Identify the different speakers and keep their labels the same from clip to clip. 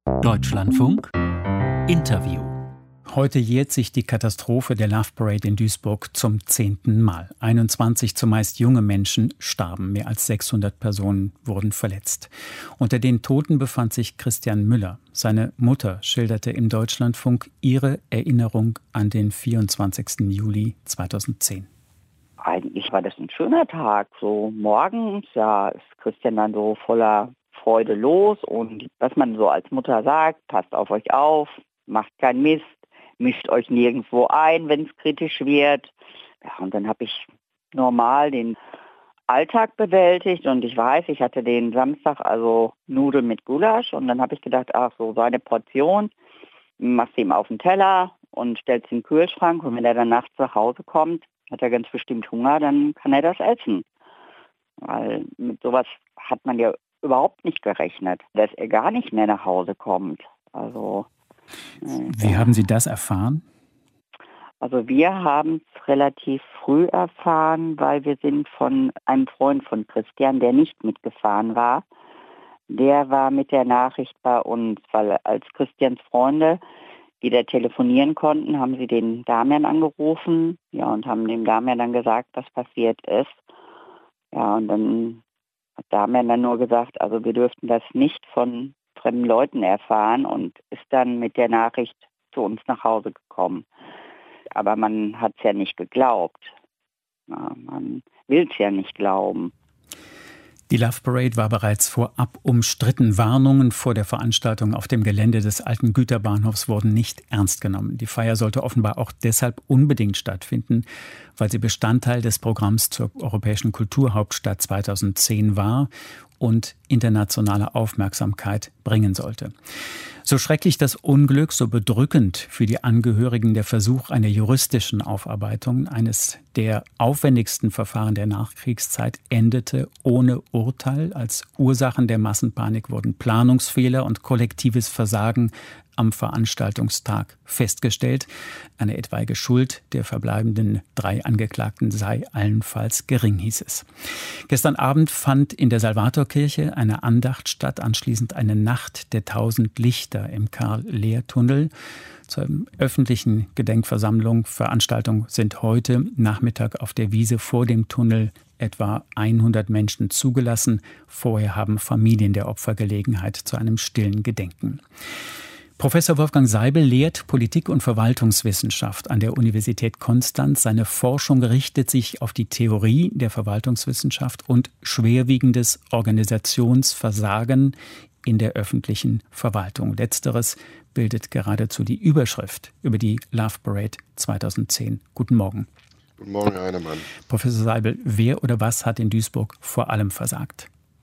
Speaker 1: Deutschlandfunk Interview.
Speaker 2: Heute jährt sich die Katastrophe der Love Parade in Duisburg zum 10. Mal. 21 zumeist junge Menschen starben. Mehr als 600 Personen wurden verletzt. Unter den Toten befand sich Christian Müller. Seine Mutter schilderte im Deutschlandfunk ihre Erinnerung an den 24. Juli 2010.
Speaker 3: Eigentlich war das ein schöner Tag. So morgens, ist Christian dann so voller Freude los. Und was man so als Mutter sagt, passt auf euch auf, macht keinen Mist, mischt euch nirgendwo ein, wenn es kritisch wird. Ja, und dann habe ich normal den Alltag bewältigt und ich weiß, ich hatte den Samstag also Nudeln mit Gulasch und dann habe ich gedacht, so eine Portion, machst du ihm auf den Teller und stellst ihn in den Kühlschrank und wenn er dann nachts nach Hause kommt, hat er ganz bestimmt Hunger, dann kann er das essen. Weil mit sowas hat man ja überhaupt nicht gerechnet, dass er gar nicht mehr nach Hause kommt. Also
Speaker 2: wie haben Sie das erfahren?
Speaker 3: Also wir haben es relativ früh erfahren, weil wir sind von einem Freund von Christian, der nicht mitgefahren war. Der war mit der Nachricht bei uns, weil als Christians Freunde wieder telefonieren konnten, haben sie den Damian angerufen, und haben dem Damian dann gesagt, was passiert ist. Ja, und dann hat Damian dann nur gesagt, also wir dürften das nicht von fremden Leuten erfahren und ist dann mit der Nachricht zu uns nach Hause gekommen. Aber man hat es ja nicht geglaubt. Man will es ja nicht glauben.
Speaker 2: Die Love Parade war bereits vorab umstritten. Warnungen vor der Veranstaltung auf dem Gelände des alten Güterbahnhofs wurden nicht ernst genommen. Die Feier sollte offenbar auch deshalb unbedingt stattfinden, weil sie Bestandteil des Programms zur Europäischen Kulturhauptstadt 2010 war und internationale Aufmerksamkeit bringen sollte. So schrecklich das Unglück, so bedrückend für die Angehörigen der Versuch einer juristischen Aufarbeitung eines der aufwendigsten Verfahren der Nachkriegszeit endete ohne Urteil. Als Ursachen der Massenpanik wurden Planungsfehler und kollektives Versagen am Veranstaltungstag festgestellt. Eine etwaige Schuld der verbleibenden 3 Angeklagten sei allenfalls gering, hieß es. Gestern Abend fand in der Salvatorkirche eine Andacht statt, anschließend eine Nacht der 1000 Lichter im Karl-Lehr-Tunnel. Zur öffentlichen Veranstaltung sind heute Nachmittag auf der Wiese vor dem Tunnel etwa 100 Menschen zugelassen. Vorher haben Familien der Opfer Gelegenheit zu einem stillen Gedenken. Professor Wolfgang Seibel lehrt Politik- und Verwaltungswissenschaft an der Universität Konstanz. Seine Forschung richtet sich auf die Theorie der Verwaltungswissenschaft und schwerwiegendes Organisationsversagen in der öffentlichen Verwaltung. Letzteres bildet geradezu die Überschrift über die Love Parade 2010. Guten Morgen.
Speaker 4: Guten Morgen, Herr Heinemann.
Speaker 2: Professor Seibel, wer oder was hat in Duisburg vor allem versagt?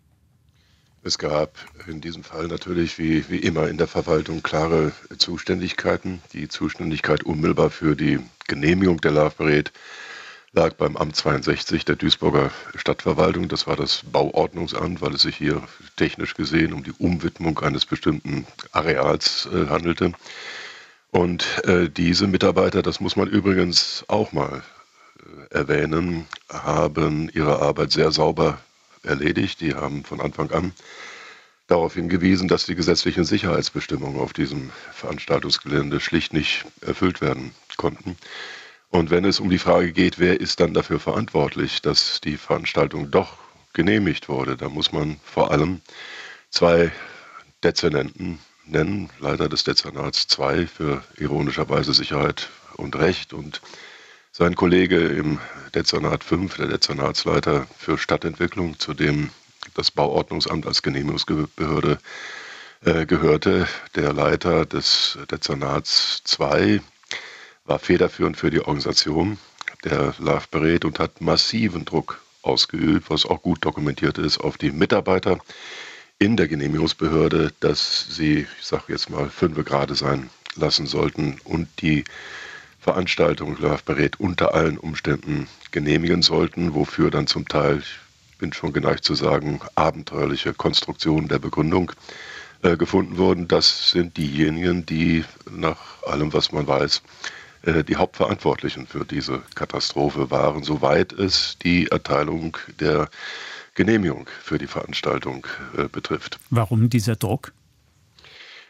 Speaker 4: Es gab in diesem Fall natürlich wie immer in der Verwaltung klare Zuständigkeiten. Die Zuständigkeit unmittelbar für die Genehmigung der Love Parade lag beim Amt 62 der Duisburger Stadtverwaltung. Das war das Bauordnungsamt, weil es sich hier technisch gesehen um die Umwidmung eines bestimmten Areals handelte. Und diese Mitarbeiter, das muss man übrigens auch mal erwähnen, haben ihre Arbeit sehr sauber erledigt. Die haben von Anfang an darauf hingewiesen, dass die gesetzlichen Sicherheitsbestimmungen auf diesem Veranstaltungsgelände schlicht nicht erfüllt werden konnten. Und wenn es um die Frage geht, wer ist dann dafür verantwortlich, dass die Veranstaltung doch genehmigt wurde, da muss man vor allem 2 Dezernenten nennen, Leiter des Dezernats 2 für ironischerweise Sicherheit und Recht und sein Kollege im Dezernat 5, der Dezernatsleiter für Stadtentwicklung, zu dem das Bauordnungsamt als Genehmigungsbehörde gehörte. Der Leiter des Dezernats 2 war federführend für die Organisation der Love Parade und hat massiven Druck ausgeübt, was auch gut dokumentiert ist, auf die Mitarbeiter in der Genehmigungsbehörde, dass sie, ich sage jetzt mal, 5 Grade sein lassen sollten und die Veranstaltung Love Parade unter allen Umständen genehmigen sollten, wofür dann zum Teil, ich bin schon geneigt zu sagen, abenteuerliche Konstruktionen der Begründung gefunden wurden. Das sind diejenigen, die nach allem, was man weiß, die Hauptverantwortlichen für diese Katastrophe waren, soweit es die Erteilung der Genehmigung für die Veranstaltung betrifft.
Speaker 2: Warum dieser Druck?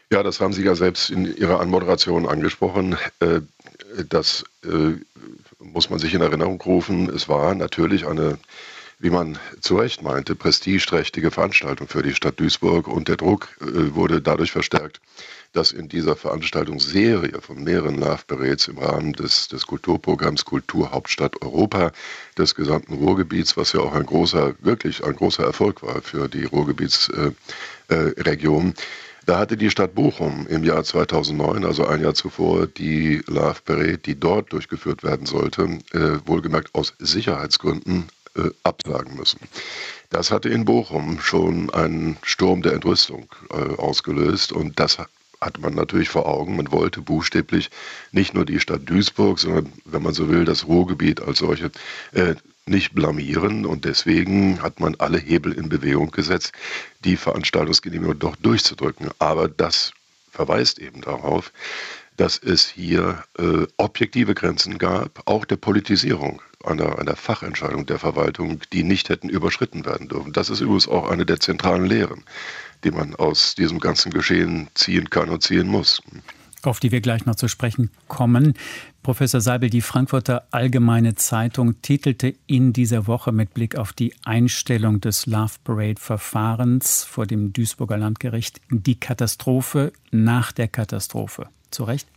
Speaker 4: Ja, das haben Sie ja selbst in Ihrer Anmoderation angesprochen. Das muss man sich in Erinnerung rufen. Es war natürlich eine, wie man zu Recht meinte, prestigeträchtige Veranstaltung für die Stadt Duisburg. Und der Druck wurde dadurch verstärkt, dass in dieser Veranstaltungsserie von mehreren Love Parades im Rahmen des Kulturprogramms Kulturhauptstadt Europa des gesamten Ruhrgebiets, was ja auch wirklich ein großer Erfolg war für die Ruhrgebietsregion, da hatte die Stadt Bochum im Jahr 2009, also ein Jahr zuvor, die Love Parade, die dort durchgeführt werden sollte, wohlgemerkt aus Sicherheitsgründen absagen müssen. Das hatte in Bochum schon einen Sturm der Entrüstung ausgelöst und das hatte man natürlich vor Augen. Man wollte buchstäblich nicht nur die Stadt Duisburg, sondern, wenn man so will, das Ruhrgebiet als solche nicht blamieren. Und deswegen hat man alle Hebel in Bewegung gesetzt, die Veranstaltungsgenehmigung doch durchzudrücken. Aber das verweist eben darauf, dass es hier objektive Grenzen gab, auch der Politisierung einer Fachentscheidung der Verwaltung, die nicht hätten überschritten werden dürfen. Das ist übrigens auch eine der zentralen Lehren, die man aus diesem ganzen Geschehen ziehen kann und ziehen muss.
Speaker 2: Auf die wir gleich noch zu sprechen kommen. Professor Seibel, die Frankfurter Allgemeine Zeitung titelte in dieser Woche mit Blick auf die Einstellung des Love Parade-Verfahrens vor dem Duisburger Landgericht die Katastrophe nach der Katastrophe. Zu Recht?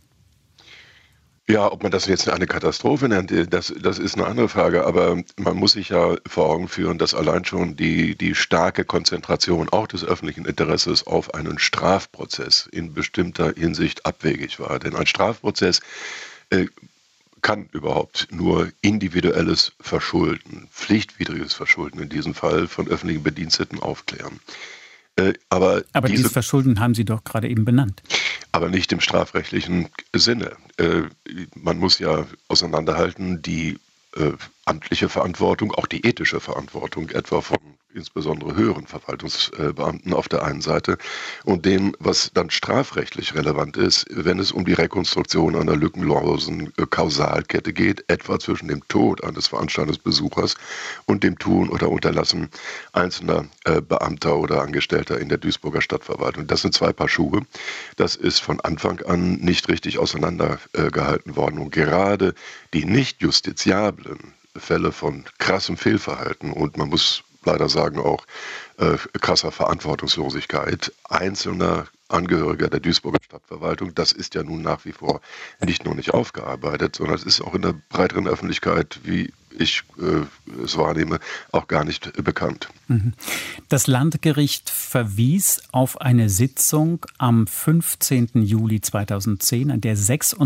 Speaker 4: Ja, ob man das jetzt eine Katastrophe nennt, das ist eine andere Frage. Aber man muss sich ja vor Augen führen, dass allein schon die starke Konzentration auch des öffentlichen Interesses auf einen Strafprozess in bestimmter Hinsicht abwegig war. Denn ein Strafprozess kann überhaupt nur individuelles Verschulden, pflichtwidriges Verschulden in diesem Fall von öffentlichen Bediensteten aufklären. Aber
Speaker 2: dieses Verschulden haben Sie doch gerade eben benannt.
Speaker 4: Aber nicht im strafrechtlichen Sinne. Man muss ja auseinanderhalten die amtliche Verantwortung, auch die ethische Verantwortung, etwa von insbesondere höheren Verwaltungsbeamten auf der einen Seite und dem, was dann strafrechtlich relevant ist, wenn es um die Rekonstruktion einer lückenlosen Kausalkette geht, etwa zwischen dem Tod eines Veranstaltungsbesuchers und dem Tun oder Unterlassen einzelner Beamter oder Angestellter in der Duisburger Stadtverwaltung. Das sind zwei Paar Schuhe. Das ist von Anfang an nicht richtig auseinandergehalten worden. Und gerade die nicht justiziablen Fälle von krassem Fehlverhalten und man muss leider sagen auch krasser Verantwortungslosigkeit einzelner Angehöriger der Duisburger Stadtverwaltung, das ist ja nun nach wie vor nicht nur nicht aufgearbeitet, sondern es ist auch in der breiteren Öffentlichkeit, wie ich es wahrnehme, auch gar nicht bekannt.
Speaker 2: Das Landgericht verwies auf eine Sitzung am 15. Juli 2010, an der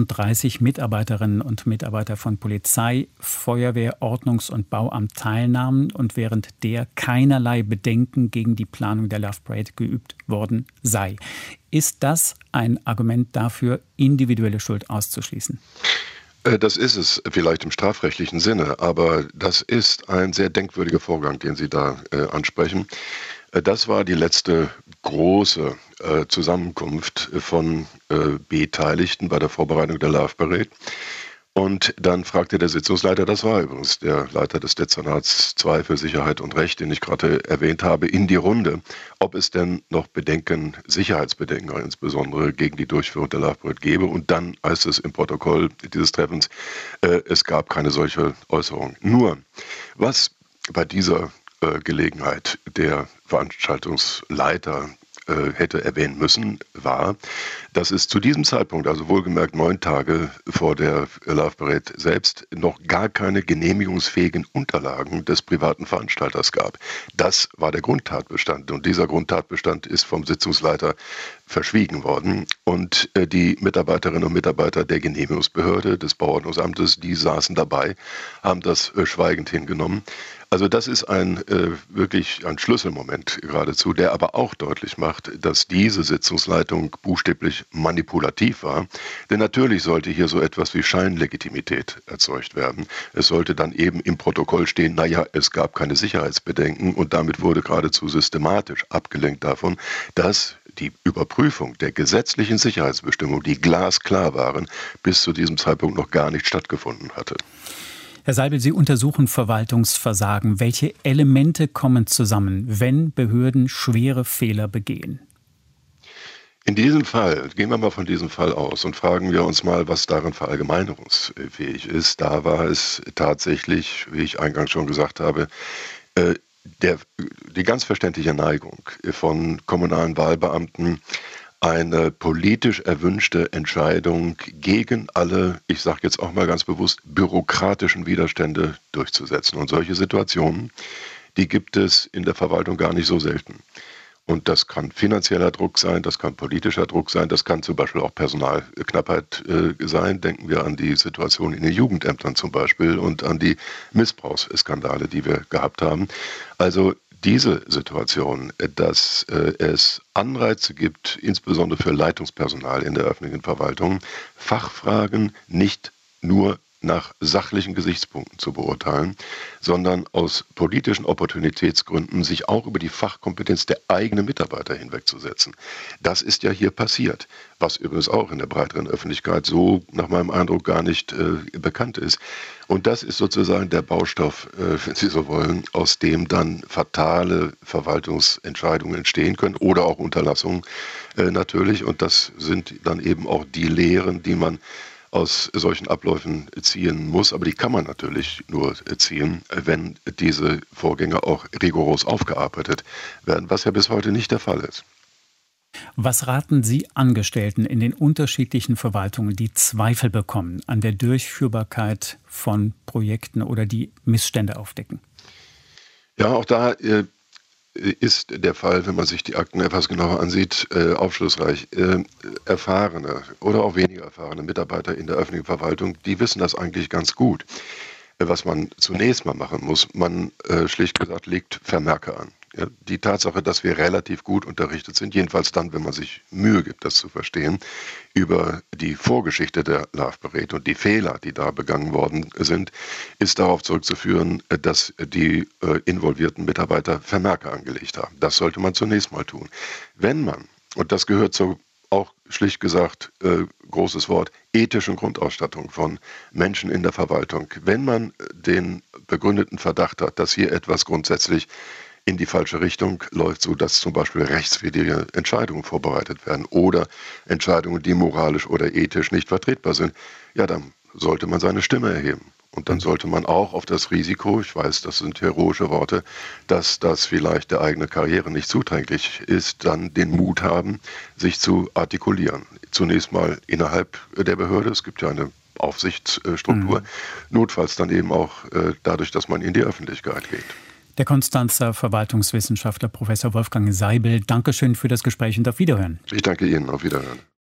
Speaker 2: 36 Mitarbeiterinnen und Mitarbeiter von Polizei, Feuerwehr, Ordnungs- und Bauamt teilnahmen und während der keinerlei Bedenken gegen die Planung der Love Parade geübt worden sei. Ist das ein Argument dafür, individuelle Schuld auszuschließen?
Speaker 4: Das ist es vielleicht im strafrechtlichen Sinne, aber das ist ein sehr denkwürdiger Vorgang, den Sie da ansprechen. Das war die letzte große Zusammenkunft von Beteiligten bei der Vorbereitung der Love Parade. Und dann fragte der Sitzungsleiter, das war übrigens der Leiter des Dezernats 2 für Sicherheit und Recht, den ich gerade erwähnt habe, in die Runde, ob es denn noch Bedenken, Sicherheitsbedenken insbesondere gegen die Durchführung der Love Parade gäbe. Und dann heißt es im Protokoll dieses Treffens, es gab keine solche Äußerung. Nur, was bei dieser Gelegenheit der Veranstaltungsleiter hätte erwähnen müssen, war, dass es zu diesem Zeitpunkt, also wohlgemerkt 9 Tage vor der Love Parade selbst, noch gar keine genehmigungsfähigen Unterlagen des privaten Veranstalters gab. Das war der Grundtatbestand und dieser Grundtatbestand ist vom Sitzungsleiter verschwiegen worden und die Mitarbeiterinnen und Mitarbeiter der Genehmigungsbehörde des Bauordnungsamtes, die saßen dabei, haben das schweigend hingenommen. Also das ist wirklich ein Schlüsselmoment geradezu, der aber auch deutlich macht, dass diese Sitzungsleitung buchstäblich manipulativ war. Denn natürlich sollte hier so etwas wie Scheinlegitimität erzeugt werden. Es sollte dann eben im Protokoll stehen, naja, es gab keine Sicherheitsbedenken und damit wurde geradezu systematisch abgelenkt davon, dass die Überprüfung der gesetzlichen Sicherheitsbestimmungen, die glasklar waren, bis zu diesem Zeitpunkt noch gar nicht stattgefunden hatte.
Speaker 2: Herr Seibel, Sie untersuchen Verwaltungsversagen. Welche Elemente kommen zusammen, wenn Behörden schwere Fehler begehen?
Speaker 4: In diesem Fall, gehen wir mal von diesem Fall aus und fragen wir uns mal, was darin verallgemeinerungsfähig ist. Da war es tatsächlich, wie ich eingangs schon gesagt habe, die ganz verständliche Neigung von kommunalen Wahlbeamten, eine politisch erwünschte Entscheidung gegen alle, ich sage jetzt auch mal ganz bewusst, bürokratischen Widerstände durchzusetzen. Und solche Situationen, die gibt es in der Verwaltung gar nicht so selten. Und das kann finanzieller Druck sein, das kann politischer Druck sein, das kann zum Beispiel auch Personalknappheit sein. Denken wir an die Situation in den Jugendämtern zum Beispiel und an die Missbrauchsskandale, die wir gehabt haben. Also diese Situation, dass es Anreize gibt, insbesondere für Leitungspersonal in der öffentlichen Verwaltung, Fachfragen nicht nur nach sachlichen Gesichtspunkten zu beurteilen, sondern aus politischen Opportunitätsgründen sich auch über die Fachkompetenz der eigenen Mitarbeiter hinwegzusetzen. Das ist ja hier passiert, was übrigens auch in der breiteren Öffentlichkeit so nach meinem Eindruck gar nicht bekannt ist. Und das ist sozusagen der Baustoff, wenn Sie so wollen, aus dem dann fatale Verwaltungsentscheidungen entstehen können oder auch Unterlassungen natürlich. Und das sind dann eben auch die Lehren, die man aus solchen Abläufen ziehen muss, aber die kann man natürlich nur ziehen, wenn diese Vorgänge auch rigoros aufgearbeitet werden, was ja bis heute nicht der Fall ist.
Speaker 2: Was raten Sie Angestellten in den unterschiedlichen Verwaltungen, die Zweifel bekommen an der Durchführbarkeit von Projekten oder die Missstände aufdecken?
Speaker 4: Ja, auch da ist der Fall, wenn man sich die Akten etwas genauer ansieht, aufschlussreich. Erfahrene oder auch weniger erfahrene Mitarbeiter in der öffentlichen Verwaltung, die wissen das eigentlich ganz gut. Was man zunächst mal machen muss, man schlicht gesagt legt Vermerke an. Ja, die Tatsache, dass wir relativ gut unterrichtet sind, jedenfalls dann, wenn man sich Mühe gibt, das zu verstehen, über die Vorgeschichte der Love Parade und die Fehler, die da begangen worden sind, ist darauf zurückzuführen, dass die involvierten Mitarbeiter Vermerke angelegt haben. Das sollte man zunächst mal tun. Wenn man, und das gehört zur auch schlicht gesagt, großes Wort, ethischen Grundausstattung von Menschen in der Verwaltung, wenn man den begründeten Verdacht hat, dass hier etwas grundsätzlich in die falsche Richtung läuft, so dass zum Beispiel rechtswidrige Entscheidungen vorbereitet werden oder Entscheidungen, die moralisch oder ethisch nicht vertretbar sind, ja, dann sollte man seine Stimme erheben. Und dann sollte man auch auf das Risiko, ich weiß, das sind heroische Worte, dass das vielleicht der eigenen Karriere nicht zuträglich ist, dann den Mut haben, sich zu artikulieren. Zunächst mal innerhalb der Behörde, es gibt ja eine Aufsichtsstruktur, notfalls dann eben auch dadurch, dass man in die Öffentlichkeit geht.
Speaker 2: Der Konstanzer Verwaltungswissenschaftler Professor Wolfgang Seibel, Dankeschön für das Gespräch und auf Wiederhören.
Speaker 4: Ich danke Ihnen, auf Wiederhören.